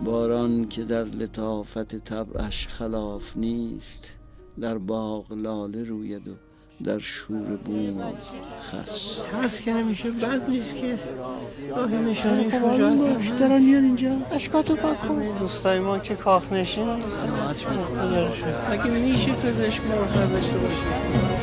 باران که در لطافت طبعش خلاف نیست، در باغ لاله روید و در شور بوم خس. ترس که نمیشه، بد نیست که راهی نشانی شجاعت باش. دارن میان اینجا، اشکاتو پاک کن. دوستای ما که کاخ نشین نیستن. اگه میشه پزشک مرغ نداشته باشه.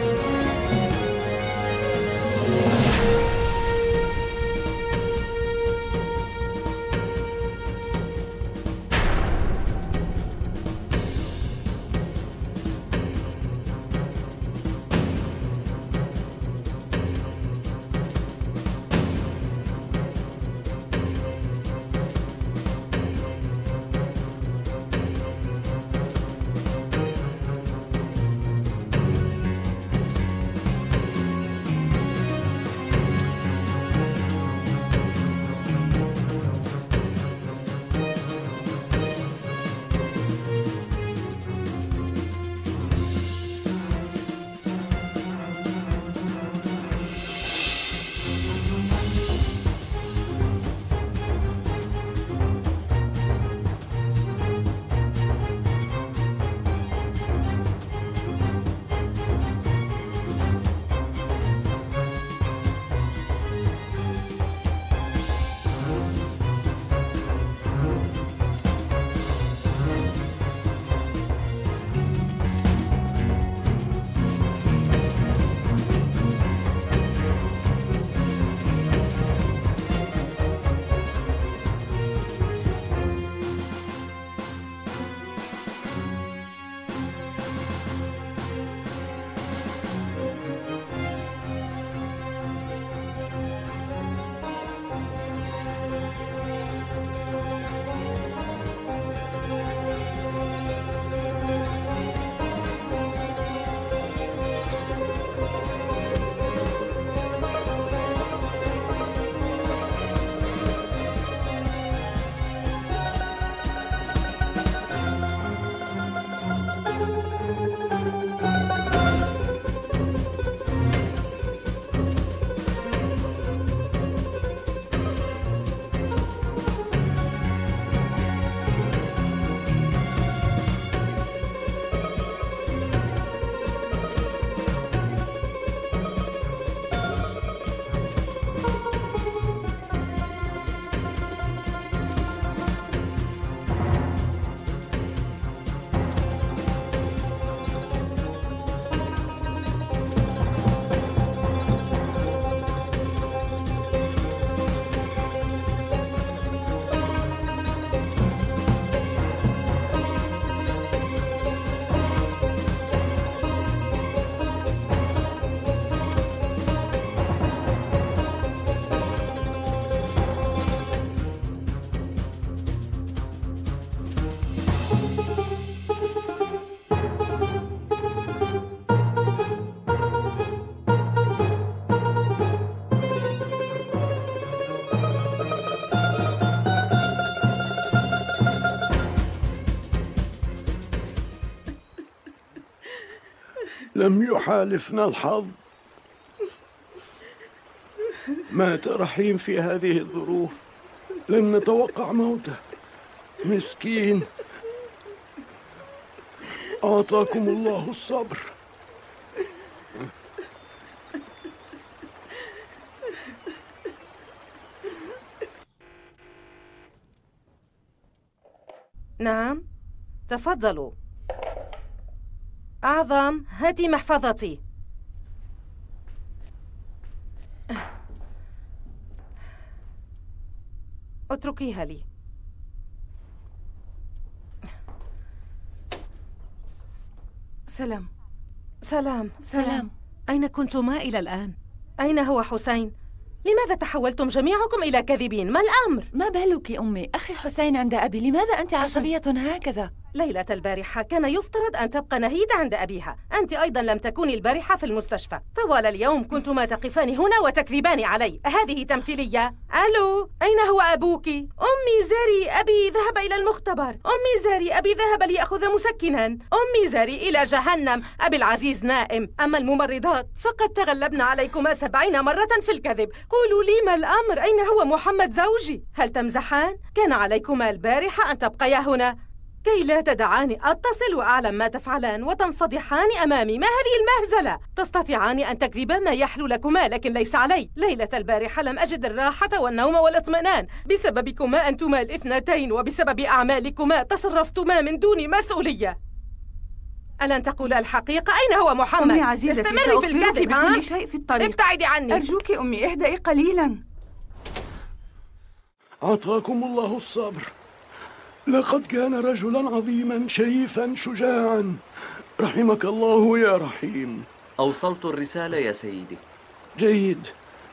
لم يحالفنا الحظ. مات رحيم في هذه الظروف، لم نتوقع موته. مسكين. أعطاكم الله الصبر. نعم، تفضلوا. أعظم، هاتي محفظتي. اتركيها لي. سلام. سلام. سلام. أين كنتما إلى الآن؟ أين هو حسين؟ لماذا تحولتم جميعكم إلى كاذبين؟ ما الأمر؟ ما بالك أمي؟ أخي حسين عند أبي، لماذا أنت عصبية هكذا؟ ليلة البارحة كان يفترض أن تبقى نهيدة عند أبيها. أنت أيضا لم تكوني البارحة في المستشفى. طوال اليوم كنتما تقفان هنا وتكذبان علي. هذه تمثيلية؟ ألو، أين هو أبوك؟ أمي زاري، أبي ذهب إلى المختبر. أمي زاري، أبي ذهب ليأخذ مسكنا. أمي زاري، إلى جهنم. أبي العزيز نائم. أما الممرضات فقد تغلبن عليكما 70 مرة في الكذب. قولوا لي ما الأمر؟ أين هو محمد زوجي؟ هل تمزحان؟ كان عليكما البارحة أن تبقيا هنا كي لا تدعاني أتصل وأعلم ما تفعلان وتنفضحان أمامي. ما هذه المهزلة؟ تستطيعان أن تكذبا ما يحلو لكما، لكن ليس علي. ليلة البارحة لم أجد الراحة والنوم والاطمئنان بسببكما أنتما الاثنتين، وبسبب أعمالكما تصرفتما من دون مسؤولية. ألن تقولا الحقيقة؟ أين هو محمد؟ أمي عزيزتي، استمري في الكذب. بكل شيء في الطريق. ابتعدي عني. أرجوك أمي، اهدئي قليلا. أعطاكم الله الصبر. لقد كان رجلا عظيما شريفا شجاعا، رحمك الله يا رحيم. أوصلت الرسالة يا سيدي. جيد.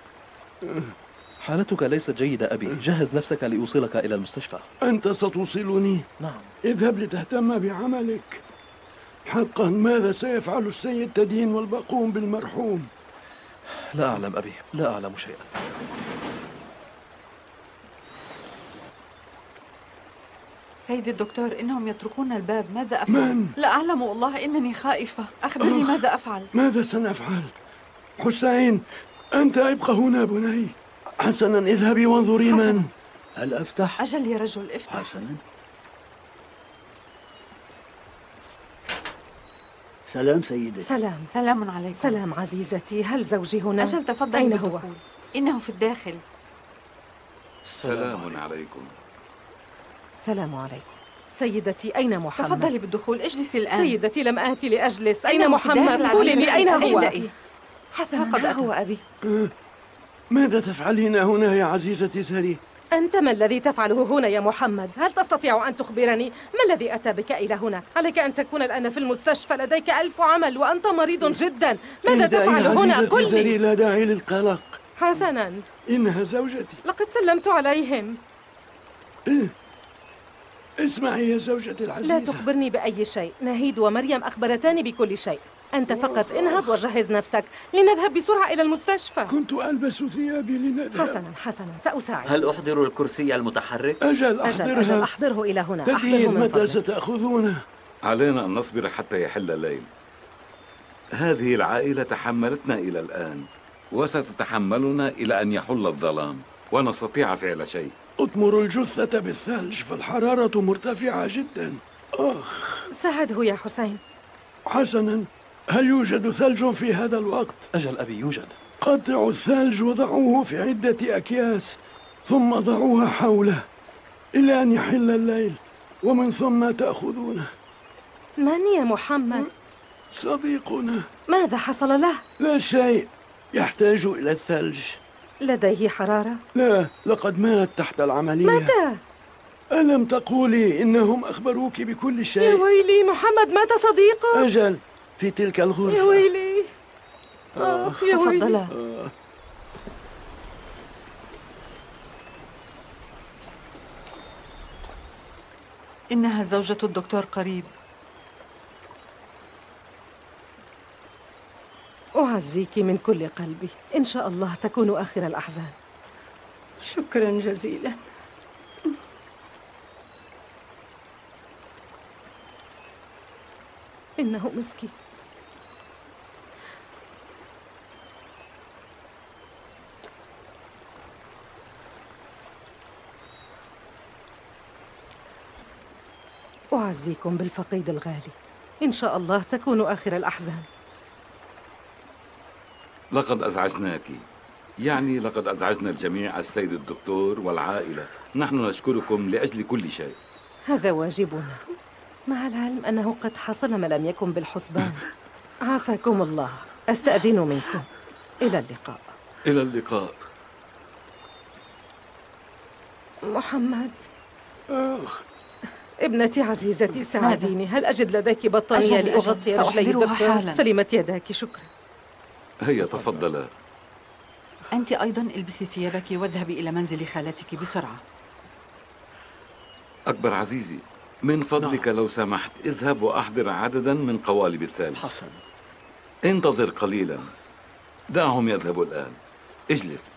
حالتك ليست جيدة أبي، جهز نفسك لأوصلك إلى المستشفى. أنت ستوصلني؟ نعم. اذهب لتهتم بعملك. حقا ماذا سيفعل السيد تدين والبقوم بالمرحوم؟ لا أعلم أبي، لا أعلم شيئا. سيدي الدكتور، إنهم يتركون الباب. ماذا أفعل؟ من؟ لا أعلم والله، إنني خائفة. أخبرني ماذا أفعل؟ ماذا سنفعل؟ حسين، أنت ابقى هنا بني. حسنا، اذهبي وانظري من. هل أفتح؟ أجل يا رجل، افتح. حسنا. سلام سيدي. سلام. سلام عليكم. سلام عزيزتي، هل زوجي هنا؟ أجل تفضل. أين بالدخول. هو؟ إنه في الداخل. سلام عليكم. سلام عليكم. سيدتي، أين محمد؟ تفضلي بالدخول، اجلسي الآن. سيدتي، لم آتي لأجلس. أين إنه في محمد؟ الداخل قولي لي أين هو؟ اهدئي. حسنا، ها هو أبي. ماذا تفعلين هنا يا عزيزتي ساري؟ أنت ما الذي تفعله هنا يا محمد؟ هل تستطيع أن تخبرني ما الذي أتى بك إلى هنا؟ عليك أن تكون الآن في المستشفى، لديك 1000 عمل وأنت مريض جدا. ماذا تفعل هنا؟ قل لي. ساري، لا داعي للقلق. حسنا، إنها زوجتي. لقد سلمت عليهم. اسمعي يا زوجتي العزيزة، لا تخبرني بأي شيء. نهيد ومريم أخبرتاني بكل شيء. أنت فقط انهض وجهز نفسك لنذهب بسرعة إلى المستشفى. كنت ألبس ثيابي لنذهب. حسنا حسنا، سأساعد. هل أحضر الكرسي المتحرك؟ أجل أحضره إلى هنا. تدين، متى ستأخذونه؟ علينا أن نصبر حتى يحل الليل. هذه العائلة تحملتنا إلى الآن، وستتحملنا إلى أن يحل الظلام ونستطيع فعل شيء. أطمر الجثة بالثلج، فالحرارة مرتفعة جدا. ساعده يا حسين. حسنا، هل يوجد ثلج في هذا الوقت؟ أجل أبي، يوجد. قطعوا الثلج وضعوه في عدة أكياس، ثم ضعوها حوله إلى أن يحل الليل، ومن ثم تأخذونه. من يا محمد؟ صديقنا. ماذا حصل له؟ لا شيء، يحتاج إلى الثلج. لديه حرارة؟ لا، لقد مات تحت العملية. متى؟ ألم تقولي إنهم أخبروك بكل شيء؟ يا ويلي، محمد مات صديقه. أجل، في تلك الغرفة. يا ويلي. يا ويلي. تفضلا. إنها زوجة الدكتور قريب. أعزيك من كل قلبي. إن شاء الله تكون آخر الأحزان. شكرا جزيلا. إنه مسكين. أعزيكم بالفقيد الغالي. إن شاء الله تكون آخر الأحزان. لقد أزعجناك، يعني لقد أزعجنا الجميع، السيد الدكتور والعائلة. نحن نشكركم لأجل كل شيء. هذا واجبنا، مع العلم أنه قد حصل ما لم يكن بالحسبان. عافاكم الله. أستأذن منكم. إلى اللقاء. إلى اللقاء. محمد. ابنتي عزيزتي، ساعديني. هل أجد لديك بطانية لأغطي رجلي الدكتور؟ سلمت يداك، شكرا. هيا تفضلا. أنت أيضا البسي ثيابك واذهبي إلى منزل خالتك بسرعة. أكبر عزيزي، من فضلك لو سمحت اذهب وأحضر عددا من قوالب الثلج. حسنا. انتظر قليلا، دعهم يذهبوا الآن. اجلس.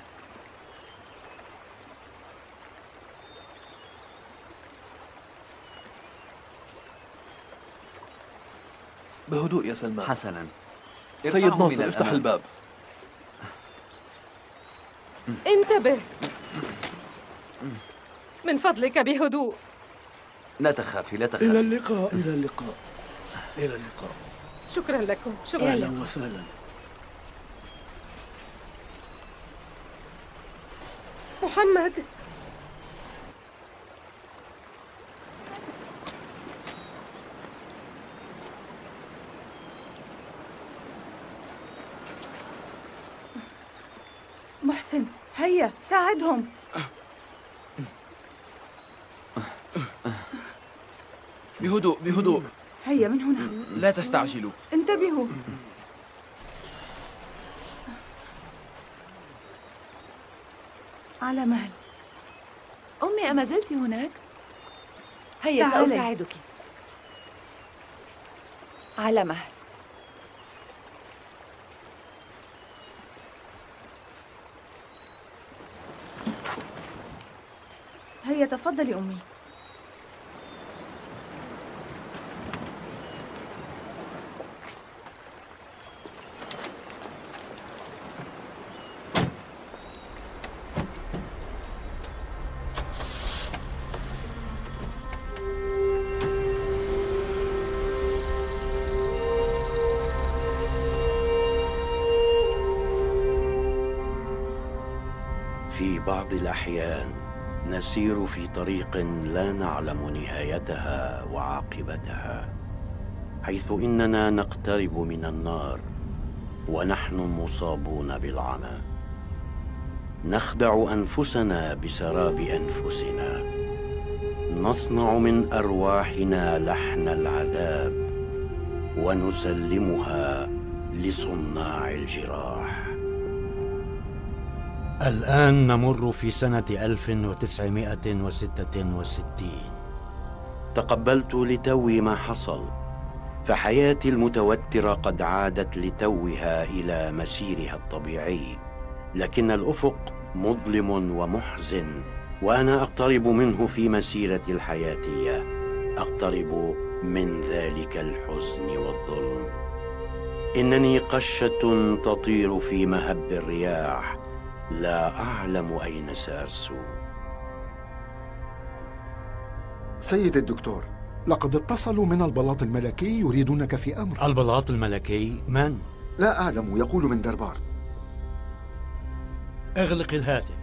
بهدوء يا سلمان. حسنا. سيد ناصر افتح الباب. انتبه من فضلك بهدوء. لا تخافي لا تخافي. إلى اللقاء. إلى اللقاء. إلى اللقاء. شكرا لكم. شكرا أهلا لكم. وسهلا. محمد، محسن، هيا ساعدهم. بهدوء بهدوء. هيا من هنا. لا تستعجلوا. انتبهوا. على مهل. أمي أما زلت هناك؟ هيا سأساعدك. على مهل. هيا تفضلي أمي. في بعض الأحيان نسير في طريق لا نعلم نهايتها وعاقبتها، حيث إننا نقترب من النار ونحن مصابون بالعمى. نخدع أنفسنا بسراب أنفسنا، نصنع من أرواحنا لحن العذاب ونسلمها لصناع الجراح. الآن نمر في سنة 1966. تقبلت لتوي ما حصل، فحياتي المتوترة قد عادت لتوها إلى مسيرها الطبيعي، لكن الأفق مظلم ومحزن، وأنا أقترب منه في مسيرتي الحياتية، أقترب من ذلك الحزن والظلم. إنني قشة تطير في مهب الرياح، لا أعلم أين سأرسو. سيد الدكتور، لقد اتصلوا من البلاط الملكي يريدونك في أمر. البلاط الملكي؟ من؟ لا أعلم، يقول من دربار. اغلق الهاتف.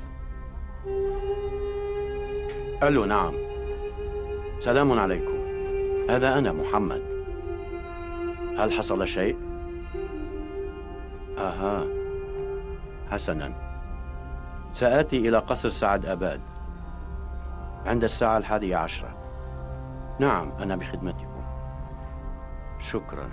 ألو، نعم. سلام عليكم، هذا أنا محمد. هل حصل شيء؟ أها، حسناً، سآتي إلى قصر سعد أباد عند الساعة 11. نعم، أنا بخدمتكم. شكراً.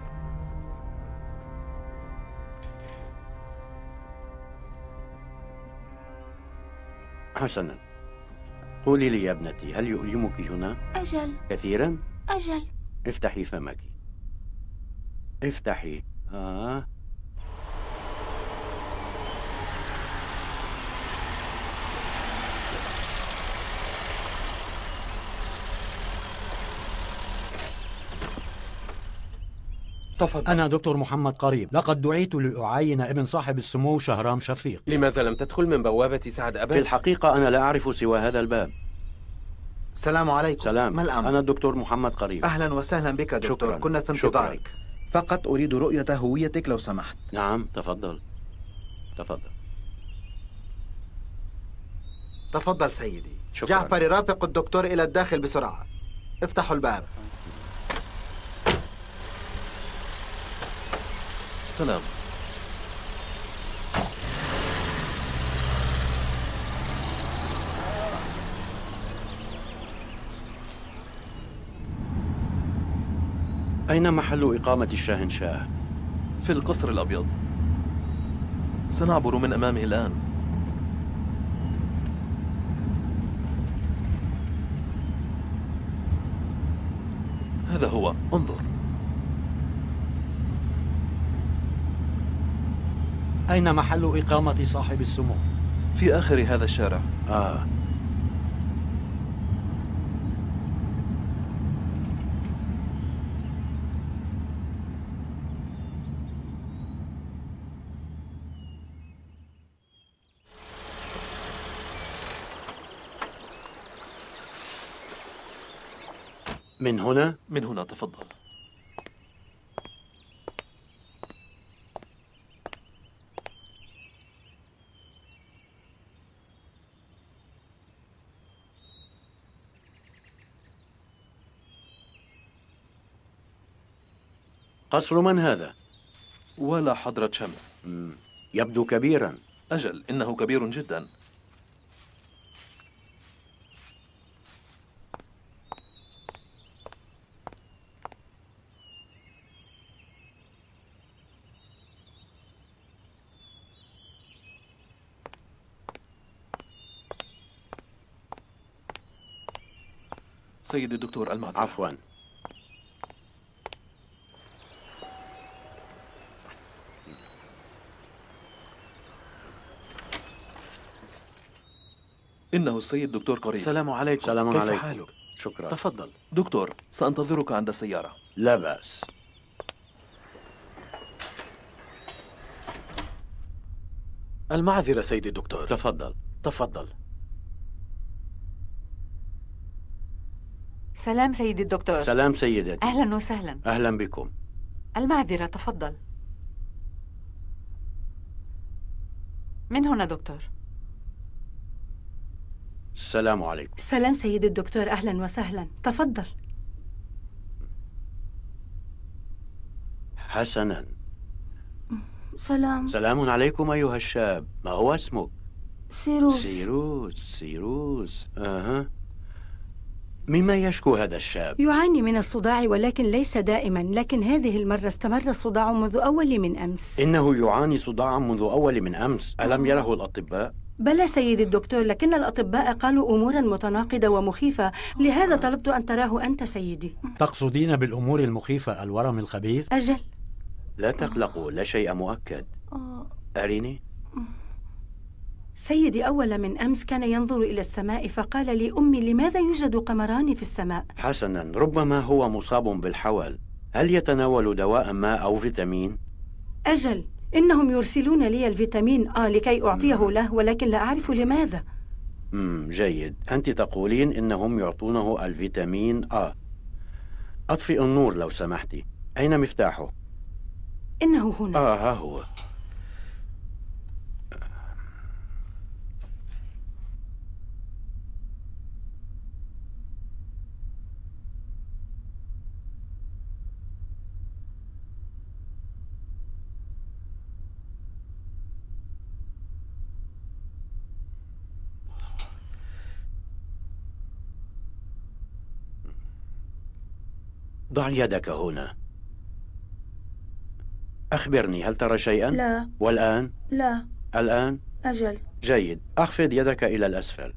حسناً، قولي لي يا ابنتي، هل يؤلمك هنا؟ أجل. كثيراً؟ أجل. افتحي فمك. افتحي. تفضل. أنا دكتور محمد قريب، لقد دعيت لأعاين ابن صاحب السمو شهرام شفيق. لماذا لم تدخل من بوابة سعد أباد؟ في الحقيقة أنا لا أعرف سوى هذا الباب. السلام عليكم. سلام. ما الأمر؟ أنا الدكتور محمد قريب. أهلا وسهلا بك دكتور. شكرا. كنا في انتظارك. فقط أريد رؤية هويتك لو سمحت. نعم، تفضل. تفضل. تفضل سيدي. شكرا. جعفر يرافق الدكتور إلى الداخل بسرعة. افتحوا الباب. سلام. أين محل إقامة الشاهنشاه؟ في القصر الأبيض، سنعبر من أمامه الآن. هذا هو، انظر. أين محل إقامة صاحب السمو؟ في آخر هذا الشارع. من هنا؟ من هنا، تفضل. قصر من هذا؟ ولا حضرة شمس. يبدو كبيرا. أجل، إنه كبير جدا. سيدي الدكتور، المعذرة. عفوا. إنه السيد دكتور قريب. السلام عليكم. السلام كيف عليكم. حالك؟ شكرا. تفضل. دكتور، سأنتظرك عند السيارة. لا بأس. المعذرة سيدي الدكتور. تفضل. تفضل. سلام سيدي الدكتور. سلام سيدتي. أهلا وسهلا. أهلا بكم. المعذرة، تفضل. من هنا دكتور. السلام عليكم. سلام سيدي الدكتور، أهلا وسهلا، تفضل. حسنا. سلام عليكم أيها الشاب. ما هو اسمك؟ سيروس. سيروس. مما يشكو هذا الشاب؟ يعاني من الصداع، ولكن ليس دائما، لكن هذه المرة استمر الصداع منذ أول من أمس. إنه يعاني صداعا منذ أول من أمس. ألم يره الأطباء؟ بلى سيدي الدكتور، لكن الأطباء قالوا أمورا متناقضة ومخيفة، لهذا طلبت أن تراه أنت سيدي. تقصدين بالأمور المخيفة الورم الخبيث؟ أجل. لا تقلقوا، لا شيء مؤكد. أريني. سيدي، أول من أمس كان ينظر إلى السماء فقال لي: أمي، لماذا يوجد قمران في السماء؟ حسنا، ربما هو مصاب بالحول. هل يتناول دواء ما أو فيتامين؟ أجل، إنهم يرسلون لي الفيتامين لكي أعطيه له، ولكن لا أعرف لماذا. جيد. أنت تقولين إنهم يعطونه الفيتامين أطفئ النور لو سمحتي. أين مفتاحه؟ إنه هنا. ها هو. ضع يدك هنا. أخبرني، هل ترى شيئا؟ لا. والآن؟ لا. الآن؟ أجل. جيد. أخفض يدك إلى الأسفل.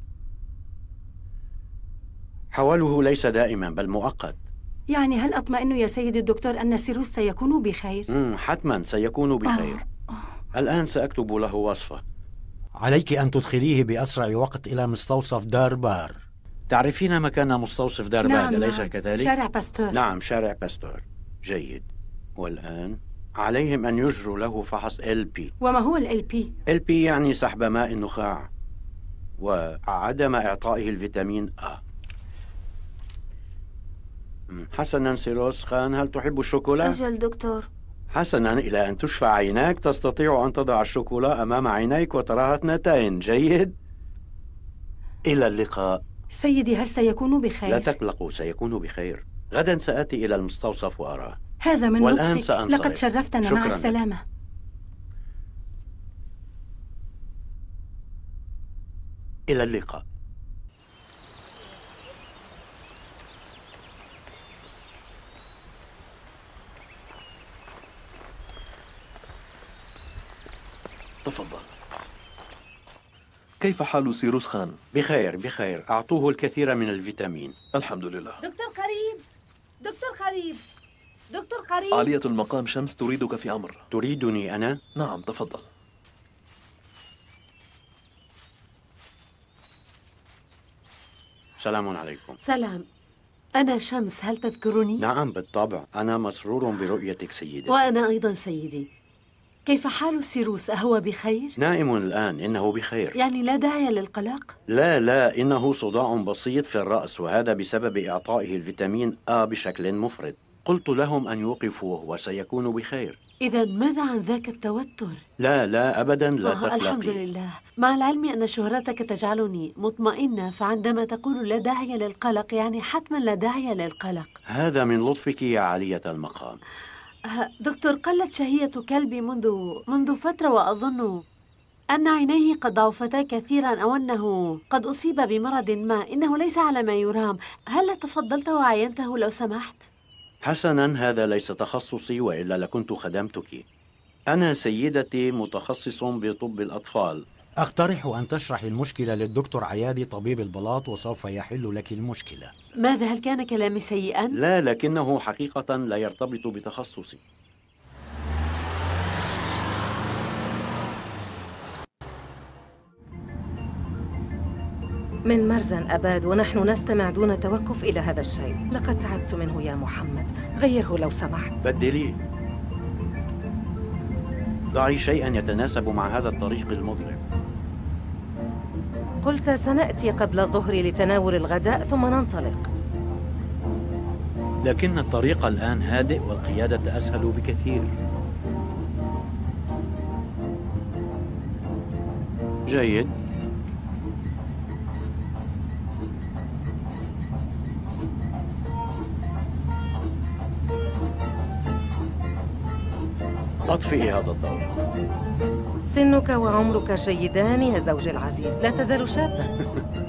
حوله ليس دائما بل مؤقت. يعني هل أطمئن يا سيدي الدكتور أن سيروس سيكون بخير؟ حتما سيكون بخير. الآن سأكتب له وصفة. عليك أن تدخليه بأسرع وقت إلى مستوصف داربار. تعرفين مكان مستوصف داربار؟ نعم، أليس نعم. كذلك؟ شارع باستور. نعم، شارع باستور. جيد. والآن عليهم أن يجروا له فحص LP. وما هو LP؟ LP يعني سحب ماء النخاع وعدم إعطائه الفيتامين حسنا سيروس خان، هل تحب الشوكولا؟ أجل دكتور. حسنا، إلى أن تشفى عيناك تستطيع أن تضع الشوكولا أمام عينيك وتراها اثنتين. جيد. إلى اللقاء. سيدي، هل سيكون بخير؟ لا تقلقوا، سيكون بخير. غدا سآتي إلى المستوصف وأراه. هذا من والآن لطفك. سأنصرف. لقد شرفتنا. شكراً. مع السلامة. إلى اللقاء. تفضل. كيف حال سيروس خان؟ بخير بخير. أعطوه الكثير من الفيتامين. الحمد لله. دكتور قريب، دكتور قريب. قريب. دكتور قريب. عالية المقام شمس تريدك في أمر. تريدني أنا؟ نعم، تفضل. سلام عليكم. سلام. أنا شمس، هل تذكرني؟ نعم بالطبع، أنا مسرور برؤيتك سيدتي. وأنا أيضا سيدي. كيف حال سيروس؟ أهو بخير؟ نائم الآن، إنه بخير. يعني لا داعي للقلق؟ لا، إنه صداع بسيط في الرأس، وهذا بسبب إعطائه الفيتامين آ بشكل مفرط. قلت لهم أن يوقفوه وسيكون بخير. إذا ماذا عن ذاك التوتر؟ لا أبدا، لا تقلقي. الحمد لله، مع العلم أن شهرتك تجعلني مطمئنة، فعندما تقول لا داعي للقلق يعني حتما لا داعي للقلق. هذا من لطفك يا عالية المقام. دكتور، قلت شهية كلبي منذ فترة، وأظن أن عينيه قد ضعفتا كثيرا، أو أنه قد أصيب بمرض ما. إنه ليس على ما يرام. هل تفضلت وعاينته لو سمحت؟ حسنا، هذا ليس تخصصي، وإلا لكنت خدمتك. أنا سيدتي متخصص بطب الأطفال. أقترح أن تشرحي المشكلة للدكتور عيادي طبيب البلاط، وسوف يحل لك المشكلة. ماذا؟ هل كان كلامي سيئا؟ لا، لكنه حقيقة لا يرتبط بتخصصي. من مرزن أباد، ونحن نستمع دون توقف إلى هذا الشيء. لقد تعبت منه يا محمد، غيره لو سمحت. بدليه. ضعي شيئا يتناسب مع هذا الطريق المظلم. قلت سنأتي قبل الظهر لتناول الغداء ثم ننطلق. لكن الطريق الآن هادئ والقيادة أسهل بكثير. جيد. أطفئي هذا الضوء. سنك وعمرك جيدان يا زوجي العزيز، لا تزال شابا.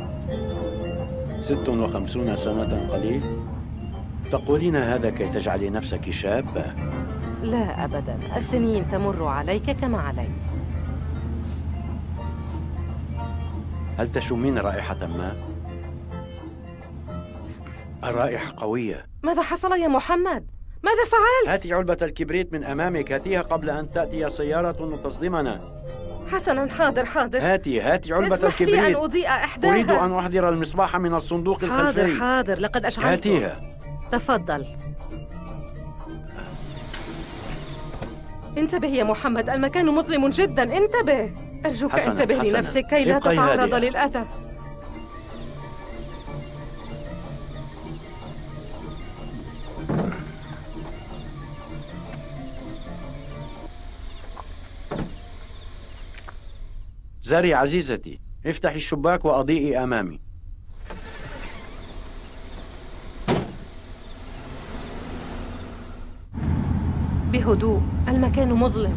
56 سنة قليل؟ تقولين هذا كي تجعلي نفسك شابة؟ لا أبدا، السنين تمر عليك كما علي. هل تشمين رائحة ما؟ الرائحة قوية. ماذا حصل يا محمد؟ ماذا فعلت؟ هاتي علبة الكبريت من أمامك، هاتيها قبل أن تأتي سيارة وتصدمنا. حسنا، حاضر. هاتي علبة الكبريت. اسمح لي أن أضيء إحداها. أريد أن أحضر المصباح من الصندوق الخلفي. حاضر، لقد أشعلته. هاتيها. تفضل. انتبه يا محمد، المكان مظلم جدا، انتبه. أرجوك انتبه لنفسك كي لا تتعرض للأذى. زاري عزيزتي، افتحي الشباك وأضيئي أمامي. بهدوء، المكان مظلم.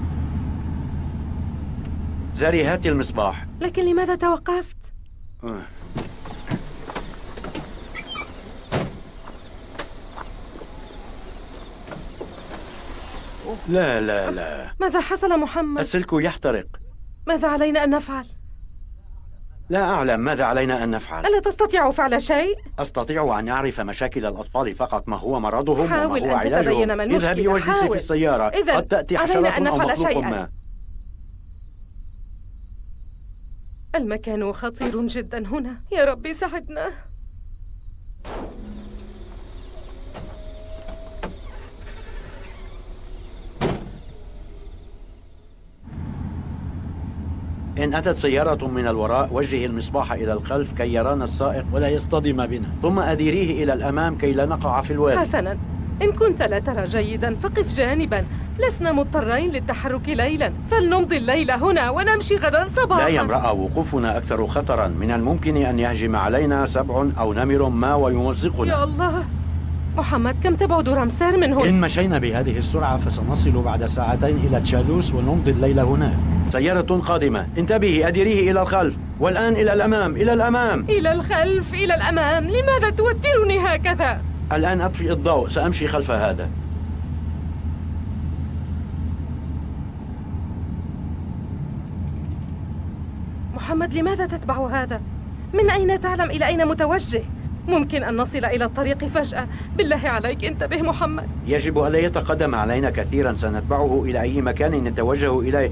زاري، هاتي المصباح. لكن لماذا توقفت؟ لا. ماذا حصل محمد؟ السلك يحترق. ماذا علينا أن نفعل؟ لا أعلم ماذا علينا أن نفعل. ألا تستطيع فعل شيء؟ أستطيع أن أعرف مشاكل الأطفال فقط، ما هو مرضهم وما هو علاجهم. حاول أن تتبين ما المشكلة. اذهبي واجلسي في السيارة، قد تأتي حشرات أو مخلوق ما. المكان خطير جدا هنا، يا ربي ساعدنا. إن أتت سيارة من الوراء وجهي المصباح إلى الخلف كي يرانا السائق ولا يصطدم بنا، ثم أديريه إلى الأمام كي لا نقع في الوادي. حسنا، إن كنت لا ترى جيدا فقف جانبا. لسنا مضطرين للتحرك ليلا، فلنمضي الليل هنا ونمشي غدا صباحا. لا يا امرأة، وقوفنا أكثر خطرا. من الممكن أن يهجم علينا سبع أو نمر ما ويمزقنا. يا الله محمد، كم تبعد رمسار من هنا؟ إن مشينا بهذه السرعة فسنصل بعد ساعتين إلى تشالوس ونمضي الليل هناك. سيارة قادمة، انتبهي، أديريه إلى الخلف، والآن إلى الأمام. إلى الأمام. إلى الخلف، إلى الأمام. لماذا توترني هكذا؟ الآن أطفئ الضوء، سأمشي خلف هذا. محمد، لماذا تتبع هذا؟ من أين تعلم إلى أين متوجه؟ ممكن أن نصل إلى الطريق فجأة. بالله عليك انتبه محمد. يجب ألا يتقدم علينا كثيرا، سنتبعه إلى أي مكان نتوجه إليه.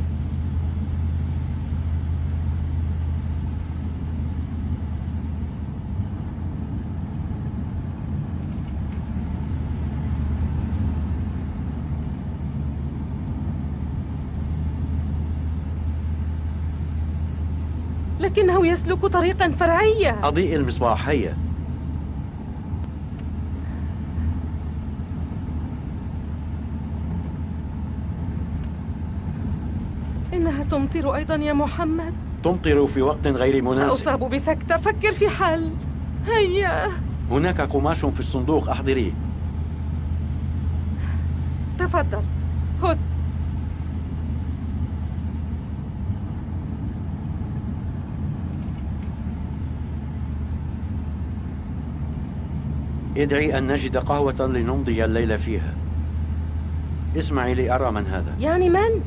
لكنه يسلك طريقا فرعيا. أضيء المصباح، هيا. إنها تمطر أيضا يا محمد. تمطر في وقت غير مناسب. سأصاب بسكتة، فكر في حل. هيا. هناك قماش في الصندوق، أحضريه. تفضل، خذ. ادعي أن نجد قهوة لنمضي الليل فيها. اسمعي لأرى من هذا. يعني من؟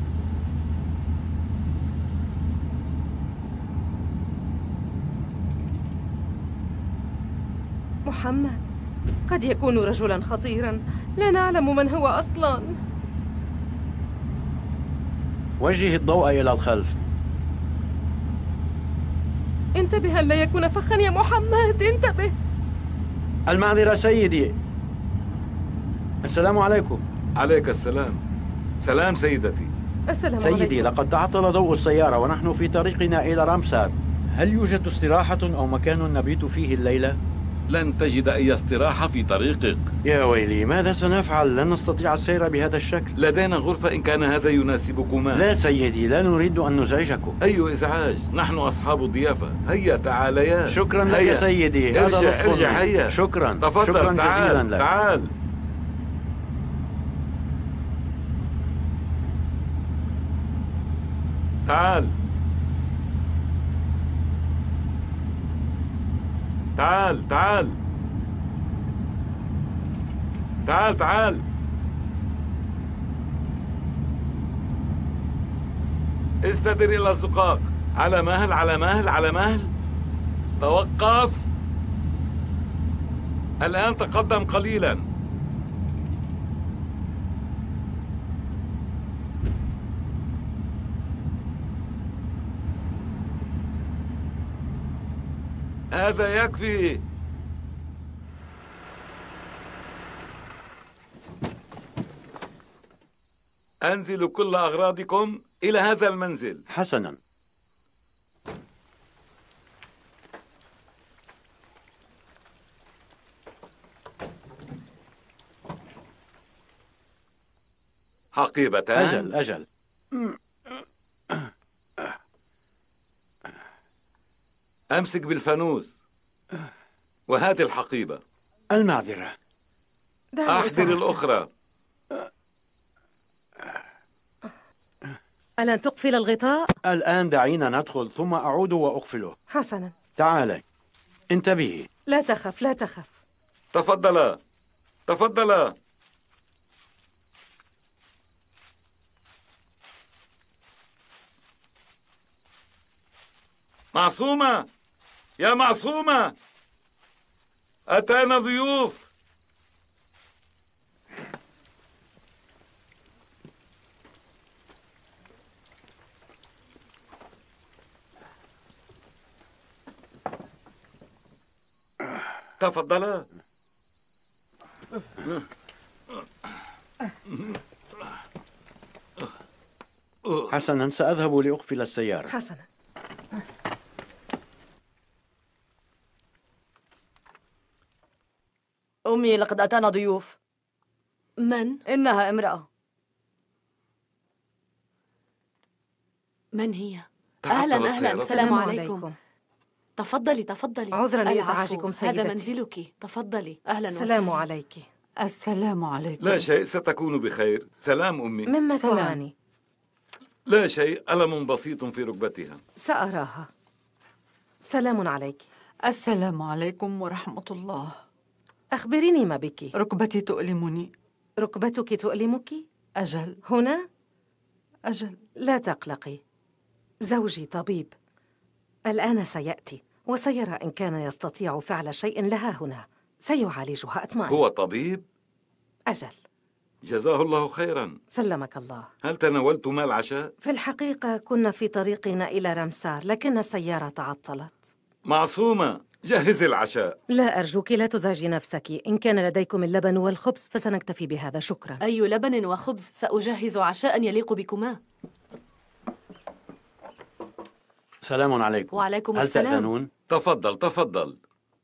محمد، قد يكون رجلا خطيرا، لا نعلم من هو أصلا. وجه الضوء إلى الخلف. انتبه أن لا يكون فخا يا محمد، انتبه. المعذرة سيدي. السلام عليكم. عليك السلام. سلام سيدتي. السلام سيدي عليكم. لقد تعطل ضوء السيارة ونحن في طريقنا إلى رامسار. هل يوجد استراحة أو مكان نبيت فيه الليلة؟ لن تجد أي استراحة في طريقك. يا ويلي، ماذا سنفعل؟ لن نستطيع السير بهذا الشكل. لدينا غرفة إن كان هذا يناسبكما. لا سيدي، لا نريد أن نزعجكم. أي إزعاج، نحن أصحاب الضيافة. هيا تعاليا. شكرا لك سيدي. ارجع هيا. شكرا. تفضل. شكرا جزيلا لك. تعال. تعال. تعال. تعال. تعال. تعال. استدر إلى الزقاق. على مهل، على مهل، على مهل. توقف. الآن تقدم قليلا. هذا يكفي. أنزل كل أغراضكم إلى هذا المنزل. حسنا. حقيبتان. أجل. أمسك بالفانوس وهذه الحقيبة. المعذرة. أحضر الأخرى. ألن تقفل الغطاء؟ الآن دعينا ندخل ثم أعود وأقفله. حسنا. تعالي. انتبهي. لا تخف، لا تخف. تفضلا. تفضلا. معصومة، يا معصومة، أتانا ضيوف. تفضلا. حسنا، سأذهب لأقفل السيارة. حسنا. أمي، لقد أتانا ضيوف. من؟ إنها امرأة. من هي؟ أهلا. السلام عليكم. تفضلي. عذرا لإزعاجكم سيدتي. هذا منزلك، تفضلي. أهلا وسهلا. السلام عليك. السلام عليكم. لا شيء، ستكون بخير. سلام أمي. مما تعاني؟ لا شيء، ألم بسيط في ركبتها. سأراها. سلام عليك. السلام عليكم ورحمة الله. أخبريني ما بك. ركبتي تؤلمني. ركبتك تؤلمك؟ أجل. هنا؟ أجل. لا تقلقي، زوجي طبيب، الآن سيأتي وسيرى إن كان يستطيع فعل شيء لها هنا. سيعالجها، أطمئن. هو طبيب؟ أجل. جزاه الله خيرا. سلمك الله. هل تناولتما العشاء؟ في الحقيقة كنا في طريقنا إلى رمسار، لكن السيارة تعطلت. معصومة، جهزي العشاء. لا أرجوك لا تزعجي نفسك. إن كان لديكم اللبن والخبز فسنكتفي بهذا، شكرا. أي لبن وخبز؟ سأجهز عشاء يليق بكما. سلام عليكم. وعليكم هل السلام. تأذنون؟ تفضل تفضل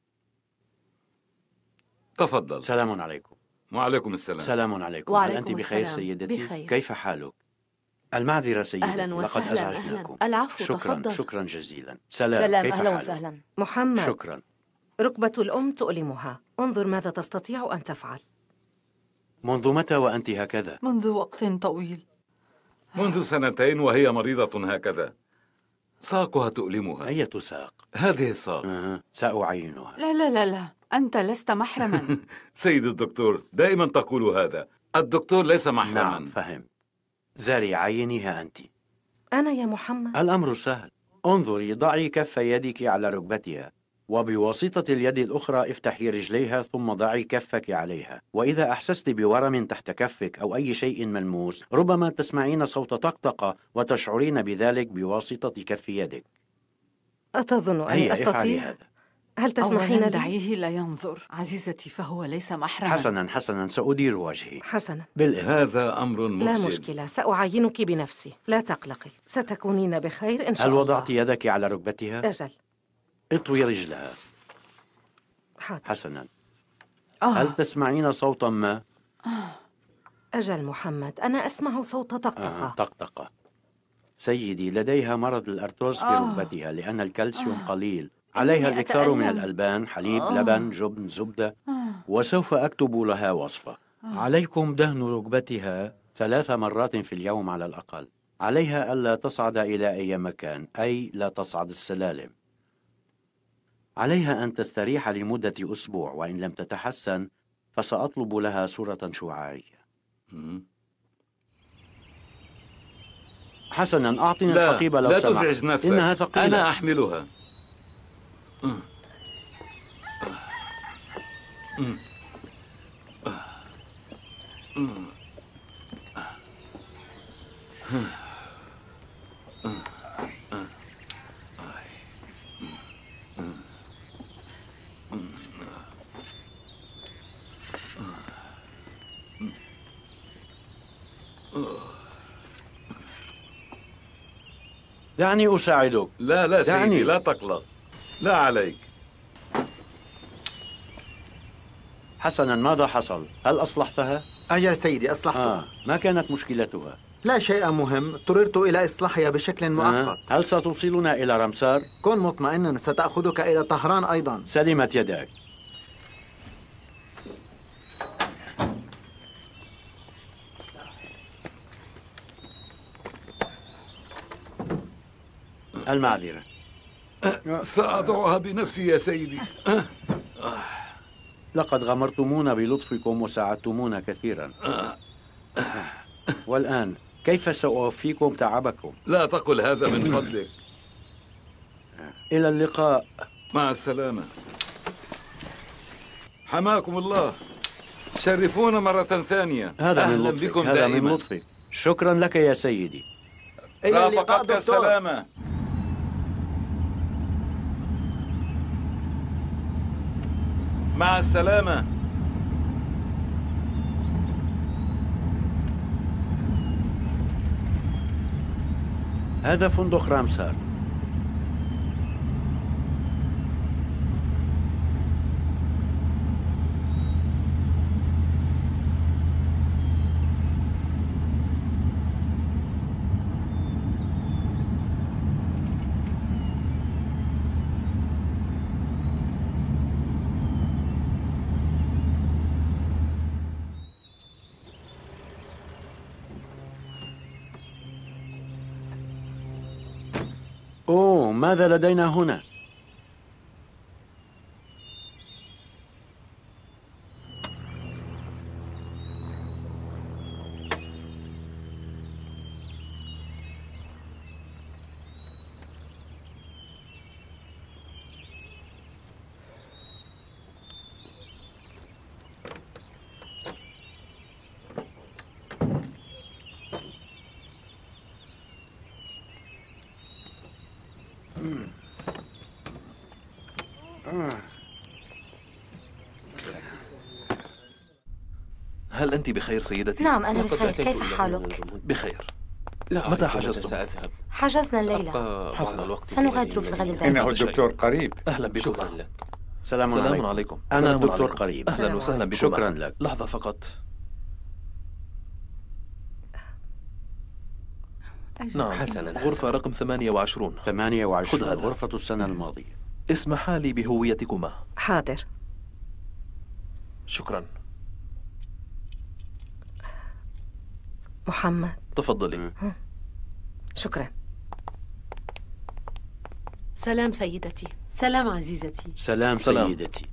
تفضل. سلام عليكم. وعليكم السلام. سلام عليكم. وعليكم هل أنت بخير السلام. سيدتي؟ بخير. كيف حالك؟ المعذرة سيدتي، أهلا لقد وسهلا. أزعجناكم. العفو، شكرا تفضل. شكرا جزيلا. سلام. كيف أهلا حالك؟ وسهلا. محمد، شكرا. ركبة الأم تؤلمها، انظر ماذا تستطيع أن تفعل. منذ متى وأنت هكذا؟ منذ وقت طويل. منذ 2 وهي مريضة هكذا. ساقها تؤلمها. أية ساق؟ هذه الساق. سأعينها. لا لا لا لا، أنت لست محرما. سيد الدكتور، دائما تقول هذا. الدكتور ليس محرما. نعم، فهمت. زاري، عينيها أنت. أنا يا محمد؟ الأمر سهل. انظري، ضعي كف يدك على ركبتها، وبواسطة اليد الأخرى افتحي رجليها، ثم ضعي كفك عليها. وإذا أحسست بورم تحت كفك أو أي شيء ملموس، ربما تسمعين صوت طقطقة وتشعرين بذلك بواسطة كف يدك. أتظن أني أستطيع؟ هذا. هل تسمحين لي؟ دعيه لا ينظر عزيزتي، فهو ليس محرما. حسنا حسنا، سأدير وجهي. حسنا. هذا أمر لا مخجل. مشكلة، سأعينك بنفسي، لا تقلقي، ستكونين بخير إن شاء الله. هل وضعت يدك على ركبتها؟ أجل. اطوي رجلها. حاضر. حسنا. هل تسمعين صوتا ما؟ أجل محمد، أنا أسمع صوت طقطقة. طقطقة. سيدي، لديها مرض الأرتوز في ركبتها لأن الكالسيوم قليل. عليها الإكثار من الألبان، حليب، لبن، جبن، زبدة. وسوف أكتب لها وصفة. عليكم دهن ركبتها 3 مرات في اليوم على الأقل. عليها ألا تصعد إلى أي مكان، أي لا تصعد السلالم. عليها أن تستريح لمدة أسبوع، وإن لم تتحسن فسأطلب لها صورة شعاعية. حسنا، أعطني الحقيبة لو سمحت. لا تزعج نفسك، إنها ثقيلة. أنا أحملها. دعني أساعدك. لا لا سيدي، لا تقلق، لا عليك. حسنا، ماذا حصل؟ هل أصلحتها؟ أجل سيدي، أصلحتها. ما كانت مشكلتها؟ لا شيء مهم، اضطررت إلى إصلاحها بشكل مؤقت. هل ستوصلنا إلى رمسار؟ كن مطمئنا، ستأخذك إلى طهران أيضا. سلمت يداك. المعذرة. سأضعها بنفسي يا سيدي. لقد غمرتمونا بلطفكم وساعدتمونا كثيرا. والآن كيف سأوفيكم تعبكم؟ لا تقل هذا من فضلك. إلى اللقاء. مع السلامة. حماكم الله. شرفونا مرة ثانية. هذا أهلا من لطفك. بكم هذا دائما. من لطفك. شكرا لك يا سيدي. رافقتك السلامة. مع السلامة. هذا فندق رامسار. أوه، ماذا لدينا هنا؟ هل أنت بخير سيدتي؟ نعم أنا بخير، كيف حالك؟ بخير. لا، متى حجزتم؟ سأذهب. حجزنا الليلة. سنغادر في الغد الباكر. إنه الدكتور قريب. أهلا بكم. شكرا لك. سلام عليكم. أنا الدكتور قريب. أهلا وسهلا بكم. شكرا لك. لحظة فقط. نعم حسنا. غرفة رقم 28. 28 غرفة السنة الماضية. اسمحا لي بهويتكما. حاضر. شكرا. محمد. تفضلي. شكرا. سلام سيدتي. سلام عزيزتي. سلام سيدتي.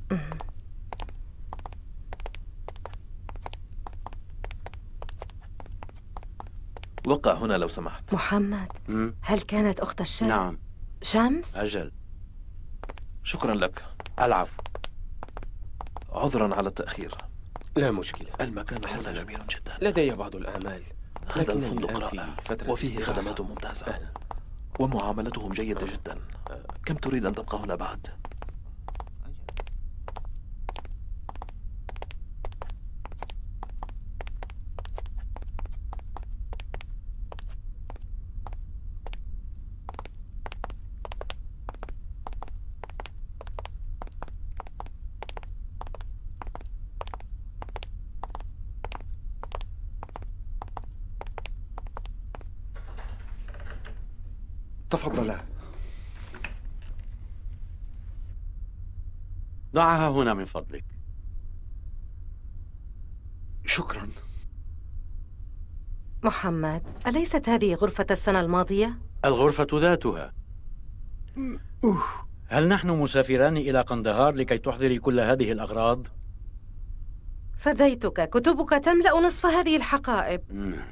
وقع هنا لو سمحت. محمد، هل كانت أخت الشام؟ نعم. شمس؟ أجل. شكرا لك. العفو. عذرا على التأخير. لا مشكلة. المكان هنا جميل جدا. لدي بعض الآمال. هذا الفندق رائع وفيه خدمات ممتازة ومعاملتهم جيدة جدا. كم تريد أن تبقى هنا بعد؟ تفضلا. ضعها هنا من فضلك. شكرا. محمد، أليست هذه غرفة السنة الماضية؟ الغرفة ذاتها. هل نحن مسافران إلى قندهار لكي تحضري كل هذه الأغراض؟ فديتك، كتبك تملأ نصف هذه الحقائب.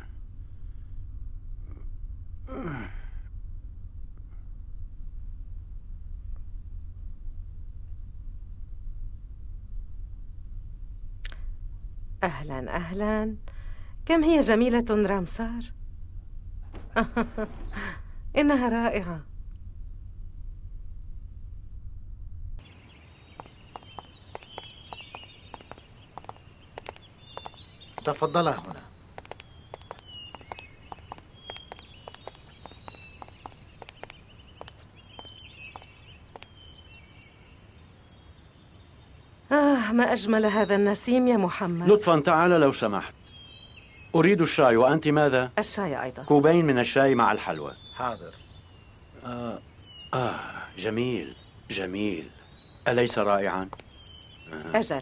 أهلا أهلا. كم هي جميلة رامسار. إنها رائعة. تفضلا هنا. ما أجمل هذا النسيم يا محمد. لطفا تعال لو سمحت. أريد الشاي، وأنت ماذا؟ الشاي أيضا. كوبين من الشاي مع الحلوى. حاضر. جميل جميل، أليس رائعا؟ أجل.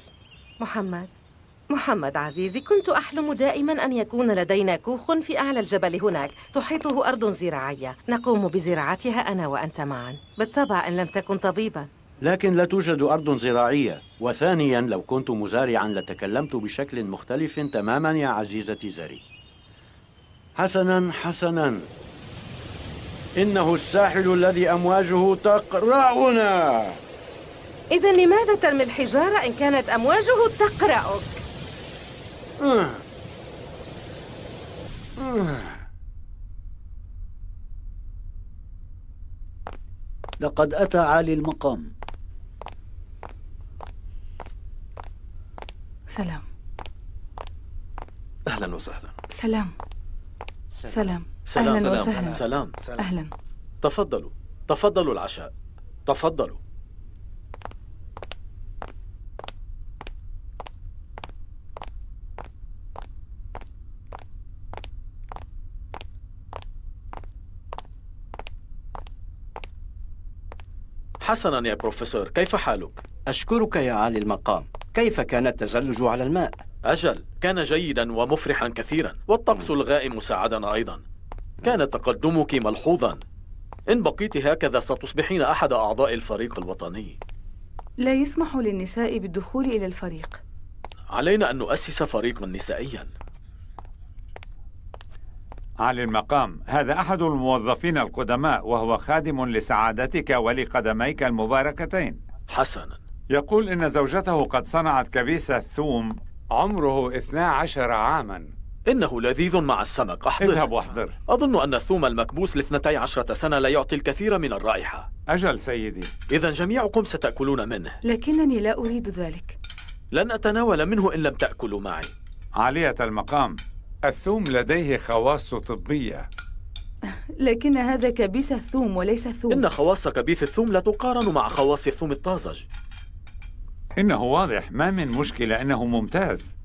محمد عزيزي، كنت أحلم دائما أن يكون لدينا كوخ في أعلى الجبل هناك تحيطه أرض زراعية نقوم بزراعتها أنا وأنت معا، بالطبع إن لم تكن طبيبا. لكن لا توجد أرض زراعية، وثانيا لو كنت مزارعا لتكلمت بشكل مختلف تماما يا عزيزتي زري. حسنا حسنا، إنه الساحل الذي أمواجه تقرأنا. إذا لماذا ترمي الحجارة إن كانت أمواجه تقرأك؟ لقد أتى عالي المقام. سلام. أهلا وسهلا. سلام. سلام. سلام. أهلا وسهلا. سلام. أهلا. تفضلوا تفضلوا العشاء. تفضلوا. حسنا يا بروفيسور، كيف حالك؟ أشكرك يا عالي المقام. كيف كان التزلج على الماء؟ أجل، كان جيدا ومفرحا كثيرا، والطقس الغائم ساعدنا أيضا. كان تقدمك ملحوظا. إن بقيت هكذا ستصبحين أحد أعضاء الفريق الوطني. لا يسمح للنساء بالدخول إلى الفريق. علينا أن نؤسس فريقا نسائيا. عالي المقام، هذا أحد الموظفين القدماء وهو خادم لسعادتك ولقدميك المباركتين. حسنا. يقول إن زوجته قد صنعت كبيس الثوم عمره 12 عاما. إنه لذيذ مع السمك. أحضر. اذهب واحضر. أظن أن الثوم المكبوس ل12 سنة لا يعطي الكثير من الرائحة. أجل سيدي. إذا جميعكم ستأكلون منه. لكنني لا أريد ذلك. لن أتناول منه إن لم تأكلوا معي. عالية المقام، الثوم لديه خواص طبية. لكن هذا كبيس الثوم وليس ثوم. إن خواص كبيس الثوم لا تقارن مع خواص الثوم الطازج. إنه واضح، ما من مشكلة، إنه ممتاز.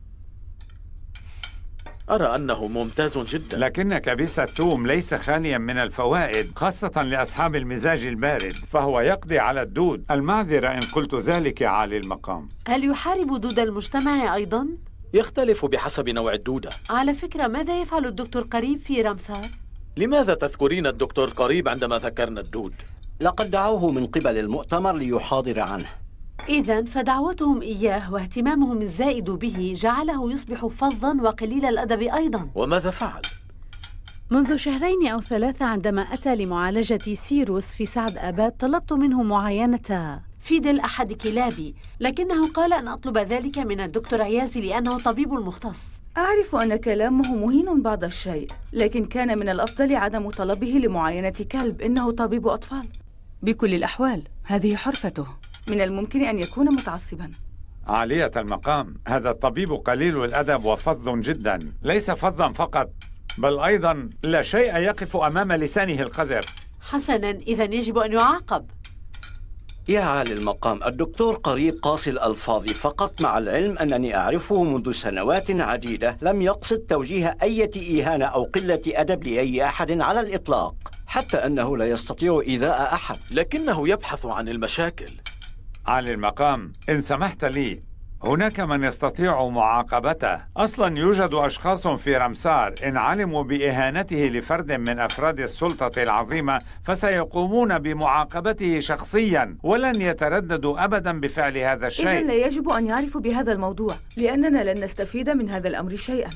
أرى أنه ممتاز جدا. لكن كبيس الثوم ليس خاليا من الفوائد، خاصة لأصحاب المزاج البارد، فهو يقضي على الدود. المعذرة إن قلت ذلك يا عالي المقام. هل يحارب دود المجتمع أيضا؟ يختلف بحسب نوع الدودة. على فكرة، ماذا يفعل الدكتور قريب في رمسار؟ لماذا تذكرين الدكتور قريب عندما ذكرنا الدود؟ لقد دعوه من قبل المؤتمر ليحاضر عنه. إذن فدعوتهم إياه واهتمامهم الزائد به جعله يصبح فظا وقليل الأدب أيضا. وماذا فعل؟ منذ 2 أو 3 عندما أتى لمعالجة سيروس في سعد آباد طلبت منه معاينة فيدل أحد كلابي، لكنه قال أن أطلب ذلك من الدكتور عيازي لأنه طبيب المختص. أعرف أن كلامه مهين بعض الشيء، لكن كان من الأفضل عدم طلبه لمعاينة كلب. إنه طبيب أطفال. بكل الأحوال هذه حرفته. من الممكن أن يكون متعصبا. عالية المقام، هذا الطبيب قليل الأدب وفظ جدا، ليس فظا فقط بل أيضا لا شيء يقف أمام لسانه القذر. حسنا، إذن يجب أن يعاقب. يا عالي المقام، الدكتور قريب قاسي الألفاظ فقط، مع العلم أنني أعرفه منذ سنوات عديدة. لم يقصد توجيه أي إهانة أو قلة أدب لأي أحد على الإطلاق، حتى أنه لا يستطيع إيذاء أحد. لكنه يبحث عن المشاكل. عالي المقام، إن سمحت لي، هناك من يستطيع معاقبته. أصلا يوجد أشخاص في رمسار إن علموا بإهانته لفرد من أفراد السلطة العظيمة فسيقومون بمعاقبته شخصيا، ولن يترددوا أبدا بفعل هذا الشيء. إذن لا يجب أن يعرفوا بهذا الموضوع، لأننا لن نستفيد من هذا الأمر شيئا.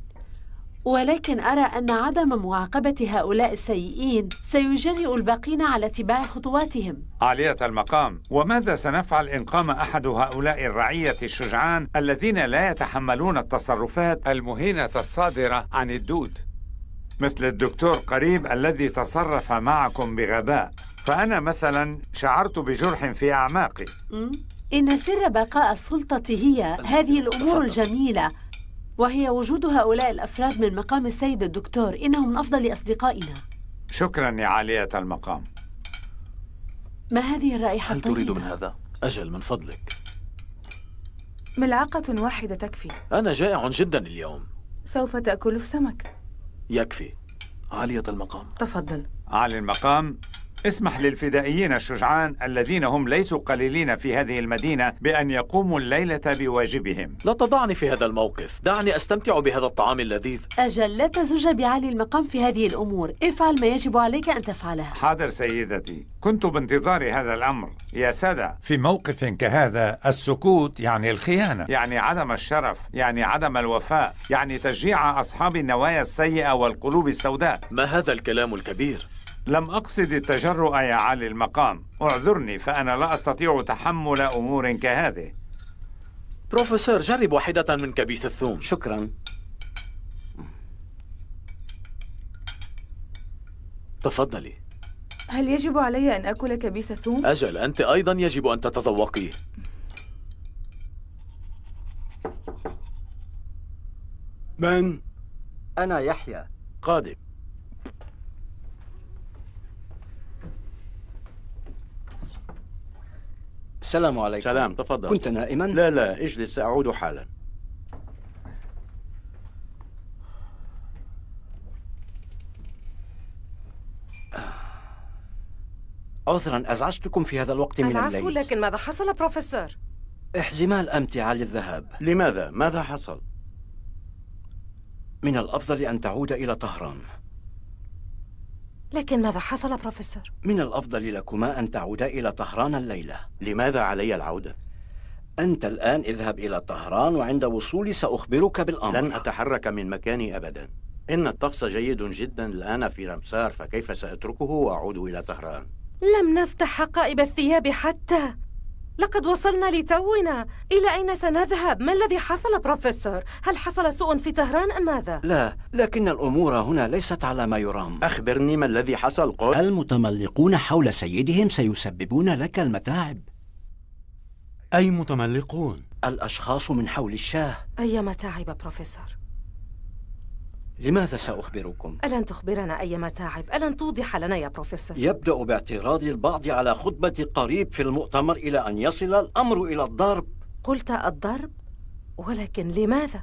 ولكن أرى أن عدم معاقبة هؤلاء السيئين سيجرئ الباقين على اتباع خطواتهم. عالية المقام، وماذا سنفعل إن قام أحد هؤلاء الرعية الشجعان الذين لا يتحملون التصرفات المهينة الصادرة عن الدود، مثل الدكتور قريب الذي تصرف معكم بغباء؟ فأنا مثلا شعرت بجرح في أعماقي. إن سر بقاء السلطة هي هذه الأمور الجميلة، وهي وجود هؤلاء الأفراد من مقام السيد الدكتور. إنهم من أفضل أصدقائنا. شكرا يا عالية المقام. ما هذه الرائحة هل تريد من هذا؟ أجل من فضلك. ملعقة واحدة تكفي. أنا جائع جدا اليوم. سوف تأكل السمك. يكفي. عالية المقام، تفضل. عالي المقام، اسمح للفدائيين الشجعان الذين هم ليسوا قليلين في هذه المدينة بأن يقوموا الليلة بواجبهم. لا تضعني في هذا الموقف، دعني أستمتع بهذا الطعام اللذيذ. أجل، لا تزج بعالي المقام في هذه الأمور. افعل ما يجب عليك أن تفعله. حاضر سيدتي، كنت بانتظار هذا الأمر. يا سادة، في موقف كهذا السكوت يعني الخيانة، يعني عدم الشرف، يعني عدم الوفاء، يعني تشجيع أصحاب النوايا السيئة والقلوب السوداء. ما هذا الكلام الكبير؟ لم أقصد التجرؤ يا عالي المقام، اعذرني، فأنا لا أستطيع تحمل أمور كهذه. بروفيسور، جرب واحدة من كبيس الثوم. شكرا. تفضلي. هل يجب علي أن أكل كبيس الثوم؟ أجل، أنت أيضا يجب أن تتذوقيه. من؟ أنا يحيى. قادم. السلام عليكم. سلام، تفضل. كنت نائما؟ لا، اجلس، سأعود حالا. عذرا أزعجتكم في هذا الوقت من الليل. العفو، لكن ماذا حصل بروفيسور؟ احزمال أمتعة للذهاب. لماذا؟ ماذا حصل؟ من الأفضل أن تعود إلى طهران. لكن ماذا حصل بروفيسور؟ من الأفضل لكما أن تعودا إلى طهران الليلة. لماذا علي العودة؟ أنت الآن اذهب إلى طهران، وعند وصولي سأخبرك بالأمر. لن أتحرك من مكاني أبدا. إن الطقس جيد جدا الآن في رمسار، فكيف سأتركه وأعود إلى طهران؟ لم نفتح حقائب الثياب حتى. لقد وصلنا لتونا. إلى أين سنذهب؟ ما الذي حصل بروفيسور؟ هل حصل سوء في طهران أم ماذا؟ لا، لكن الأمور هنا ليست على ما يرام. أخبرني ما الذي حصل. قل. المتملقون حول سيدهم سيسببون لك المتاعب. أي متملقون؟ الأشخاص من حول الشاه. أي متاعب بروفيسور؟ لماذا سأخبركم؟ ألن تخبرنا أي متاعب؟ ألن توضح لنا يا بروفيسور؟ يبدأ باعتراض البعض على خطبة قريب في المؤتمر إلى أن يصل الأمر إلى الضرب. قلت الضرب؟ ولكن لماذا؟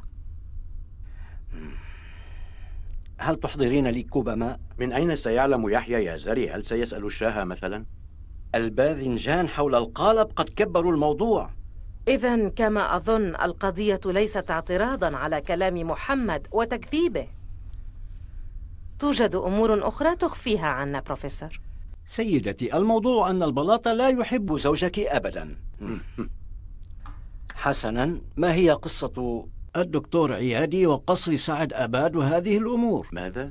هل تحضرين لي كوب ماء؟ من أين سيعلم يحيى يا زري؟ هل سيسأل الشاه مثلا؟ الباذنجان حول القالب قد كبروا الموضوع. إذن كما أظن القضية ليست اعتراضا على كلام محمد وتكذيبه. توجد أمور أخرى تخفيها عنا بروفيسور. سيدتي، الموضوع أن البلاط لا يحب زوجك أبدا. حسنا، ما هي قصة الدكتور عيادي وقصر سعد أباد وهذه الأمور؟ ماذا؟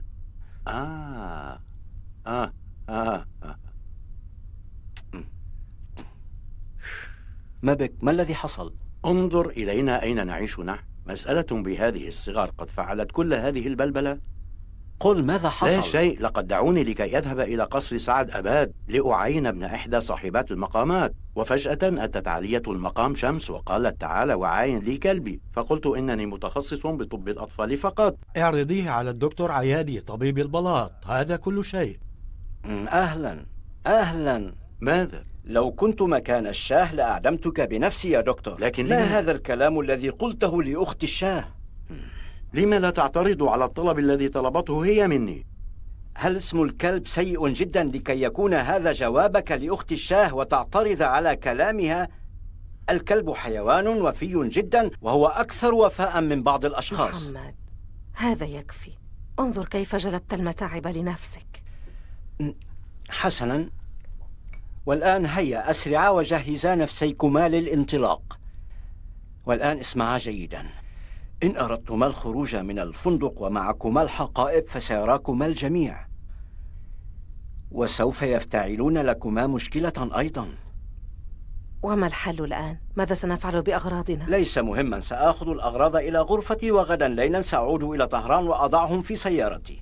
ما بك؟ ما الذي حصل؟ انظر إلينا أين نعيش نحن. مسألة بهذه الصغر قد فعلت كل هذه البلبلة. قل ماذا حصل؟ لا شيء. لقد دعوني لكي أذهب إلى قصر سعد أباد لأعين ابن إحدى صاحبات المقامات، وفجأة أتت عالية المقام شمس وقالت تعال وعاين لي كلبي، فقلت إنني متخصص بطب الأطفال فقط. اعرضيه على الدكتور عيادي طبيب البلاط، هذا كل شيء. أهلا أهلا. ماذا؟ لو كنت مكان الشاه لأعدمتك بنفسي يا دكتور. لكن ما هذا الكلام الذي قلته لأخت الشاه؟ لما لا تعترض على الطلب الذي طلبته هي مني؟ هل اسم الكلب سيء جدا لكي يكون هذا جوابك لأخت الشاه وتعترض على كلامها؟ الكلب حيوان وفي جدا وهو أكثر وفاء من بعض الأشخاص. محمد، هذا يكفي. انظر كيف جلبت المتاعب لنفسك. حسنا، والآن هيا أسرعا وجهزا نفسيكما للانطلاق. والآن اسمعا جيدا. إن أردتما الخروج من الفندق ومعكما الحقائب فسيراكما الجميع، وسوف يفتعلون لكما مشكلة أيضا. وما الحل الآن؟ ماذا سنفعل بأغراضنا؟ ليس مهما، سآخذ الأغراض إلى غرفتي وغدا ليلا سأعود إلى طهران وأضعهم في سيارتي.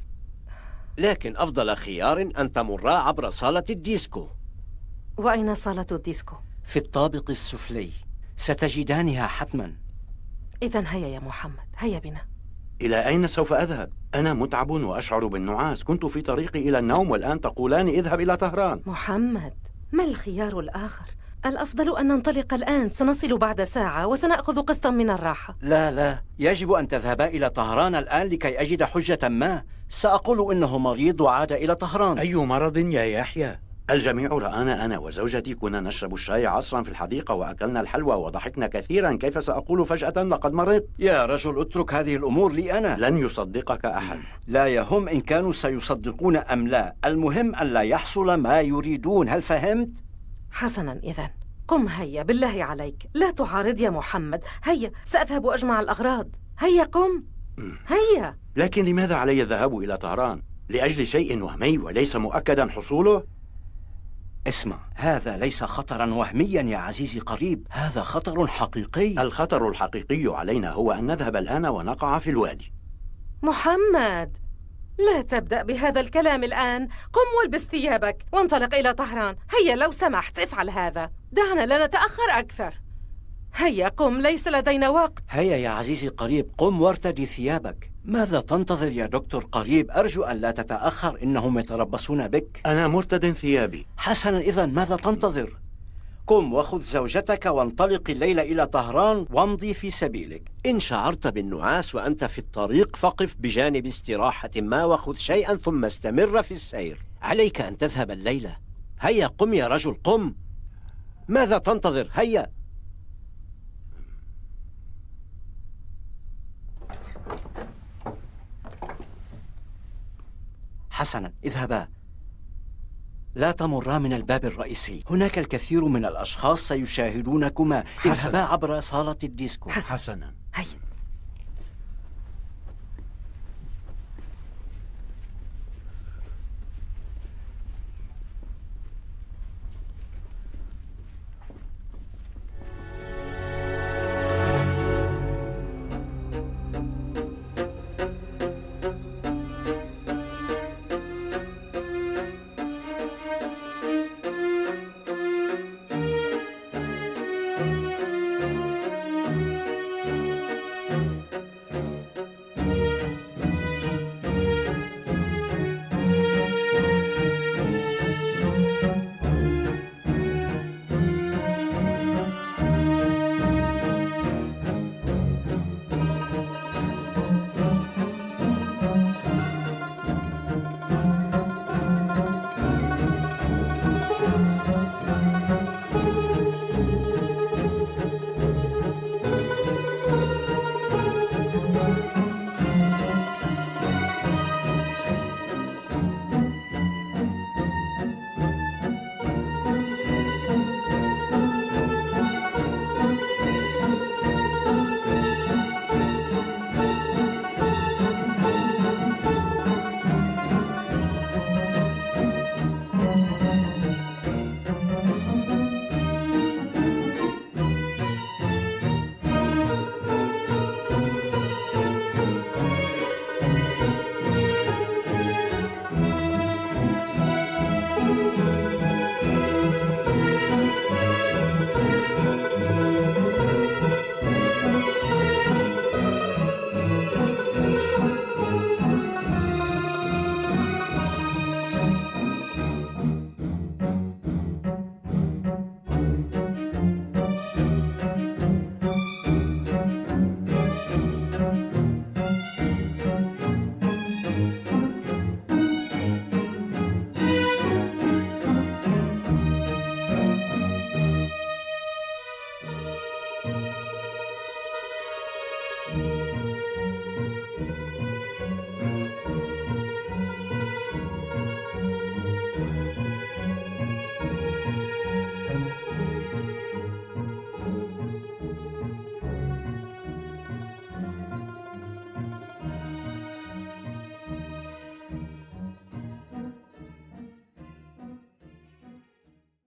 لكن أفضل خيار أن تمرا عبر صالة الديسكو. وأين صالة الديسكو؟ في الطابق السفلي، ستجدانها حتما. إذن هيا يا محمد، هيا بنا. إلى أين سوف أذهب؟ أنا متعب وأشعر بالنعاس، كنت في طريقي إلى النوم والآن تقولان اذهب إلى طهران. محمد، ما الخيار الآخر؟ الأفضل أن ننطلق الآن، سنصل بعد ساعة وسنأخذ قسطا من الراحة. لا، يجب أن تذهبا إلى طهران الآن لكي أجد حجة ما. سأقول إنه مريض وعاد إلى طهران. أي مرض يا يحيى؟ الجميع رآنا أنا وزوجتي، كنا نشرب الشاي عصرا في الحديقة وأكلنا الحلوى وضحكنا كثيرا. كيف سأقول فجأة لقد مرضت؟ يا رجل، اترك هذه الأمور لي أنا. لن يصدقك أحد. لا يهم إن كانوا سيصدقون أم لا، المهم أن لا يحصل ما يريدون. هل فهمت؟ حسنا، إذن قم هيا بالله عليك، لا تعارض يا محمد. هيا سأذهب أجمع الأغراض. هيا قم، هيا. لكن لماذا علي الذهاب إلى طهران؟ لأجل شيء وهمي وليس مؤكدا حصوله؟ اسمع، هذا ليس خطرا وهميا يا عزيزي قريب، هذا خطر حقيقي. الخطر الحقيقي علينا هو أن نذهب الآن ونقع في الوادي. محمد، لا تبدأ بهذا الكلام الآن. قم والبس ثيابك وانطلق إلى طهران. هيا لو سمحت افعل هذا، دعنا لا نتأخر أكثر. هيا قم، ليس لدينا وقت. هيا يا عزيزي قريب، قم وارتدي ثيابك. ماذا تنتظر يا دكتور قريب؟ أرجو أن لا تتأخر، إنهم يتربصون بك. أنا مرتد ثيابي. حسنا، إذن ماذا تنتظر؟ قم وخذ زوجتك وانطلق الليلة إلى طهران وامضي في سبيلك. إن شعرت بالنعاس وأنت في الطريق فقف بجانب استراحة ما وخذ شيئا ثم استمر في السير. عليك أن تذهب الليلة. هيا قم يا رجل، قم. ماذا تنتظر؟ هيا. حسنا، اذهبا. لا تمرا من الباب الرئيسي، هناك الكثير من الأشخاص سيشاهدونكما. اذهبا عبر صالة الديسكو. حسنا. هيا.